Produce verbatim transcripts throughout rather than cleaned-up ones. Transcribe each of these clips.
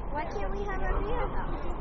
Why can't we have a beer, though?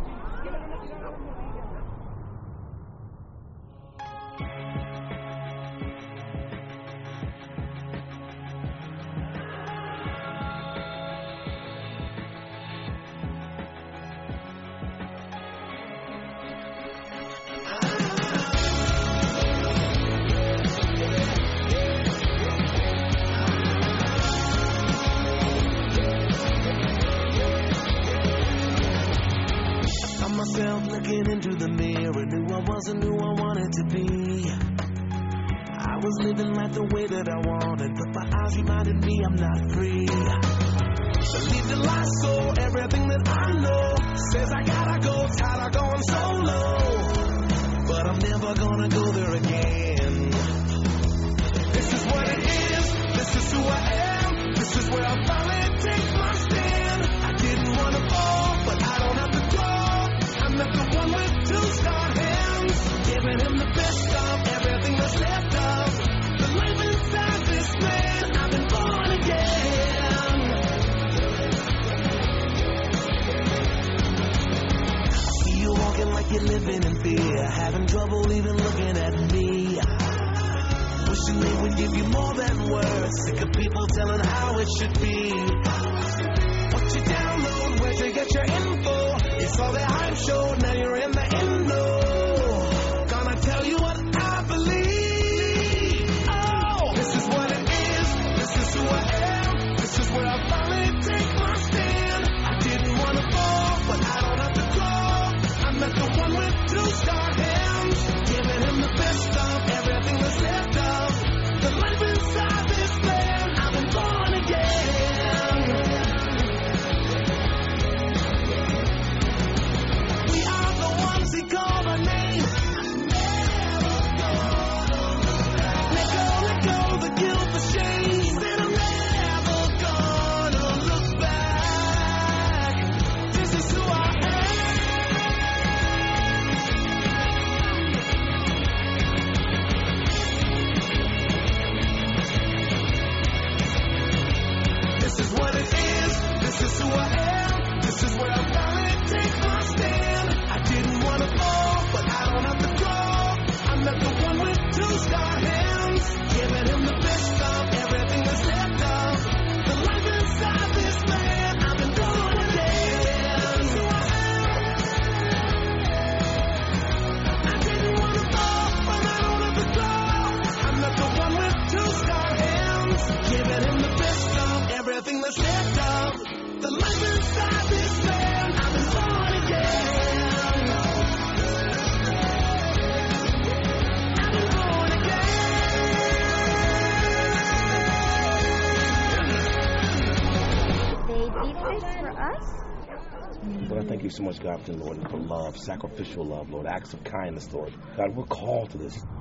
Looking into the mirror, knew I wasn't who I wanted to be. I was living life the way that I wanted, but my eyes reminded me I'm not free. Believe the lie, so everything that I know says I gotta go, tired of going solo. But I'm never gonna go there again. This is what it is, this is who I am, this is where I finally take my stand. I didn't wanna fall, but I don't have to go. I'm not the one with two star hands, giving him the best of everything that's left of the life inside this man. I've been born again. I see you walking like you're living in fear, having trouble even looking at me. Wishing they would give you more than words, sick of people telling how it should be. What you download, where'd you get your info? You saw the hype show, now you're in the endo. Gonna tell you what I believe. Oh, this is what it is, this is who I am, this is where I finally take my stand. I didn't wanna fall, but I don't have to go. I'm not the one with two star hands, giving him the best of everything that's left of the life inside this man. I've been born again. He called my name. Let go, let go, the guilt, the shame. He said I'm never gonna look back. This is who I am. This is what it is. This is who I am. This is where I finally take my stand. I didn't want to fall, but I don't have to go. I'm not the one with two star hands, giving him the best of everything that's left of the life inside this man. I've been born again. So I am. I didn't want to fall, but I don't have to go. I'm not the one with two star hands, giving him the best of everything that's left of the life inside this man. I've been born again. Lord, I thank you so much, God, for, Lord, for love, sacrificial love, Lord, acts of kindness, Lord. God, we're called to this.